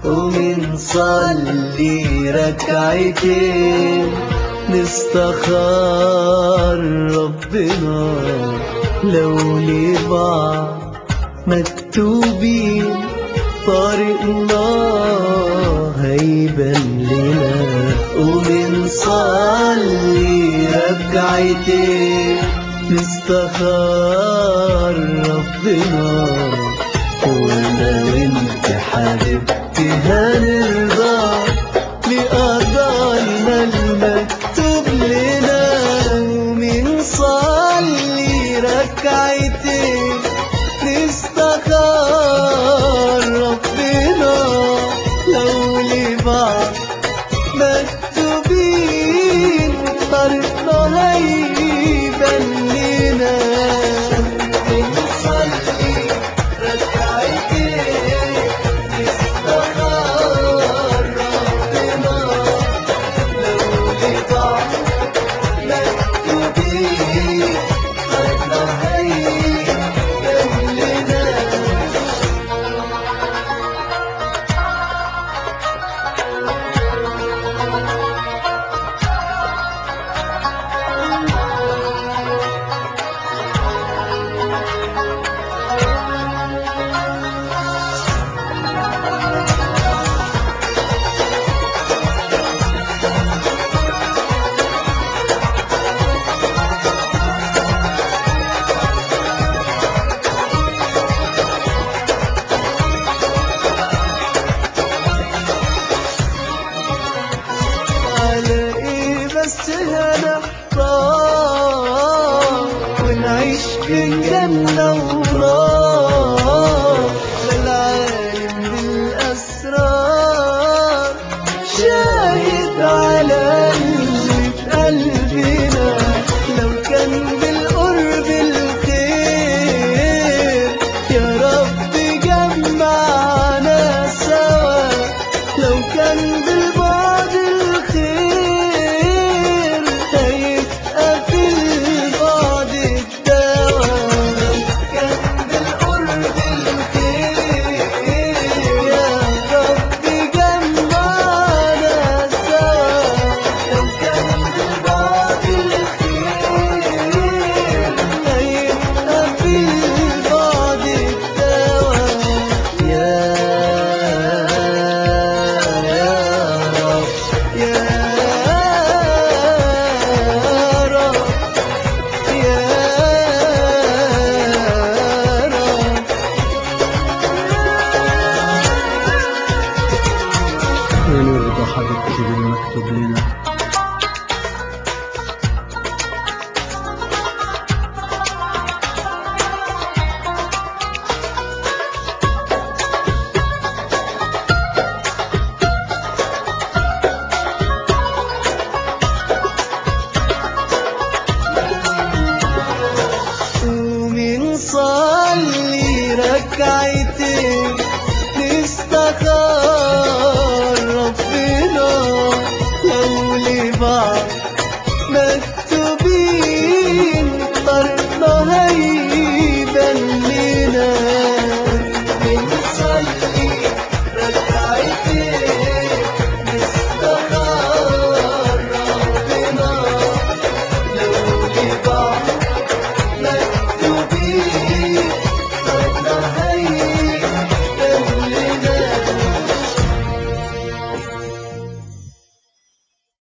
ونصلي ركعتين نستخار ربنا لو لبعض مكتوبين طريقنا هيبان لنا ونصلي ركعتين نستخار ربنا وانا وانت حبيبتي هنرضى لقضاينا المكتوب لنا ونصلي ركعتين نستخار ربنا لو لبعض مكتوبين طريقنا هيبان لنا نصلي ركعتين نستخار ربنا لو لبعض مكتوبين طريقنا هيبان لنا. على ايه بس هنحتار ونعيش بين جنة ونار ده العالم بالأسرار شاهد على اللي في قلبنا لو كان بالقرب الخير يا رب جمعنا سوا لو كان بالبعد الخير هيبقى في البعد الدواء لو كان بالقرب الخير يا رب جمعنا سوا لو كان بالبعد الخير هيبقى في البعد الدواء يا رب يا رب يا رب. ونرضى حبيبتي بالمكتوب لنا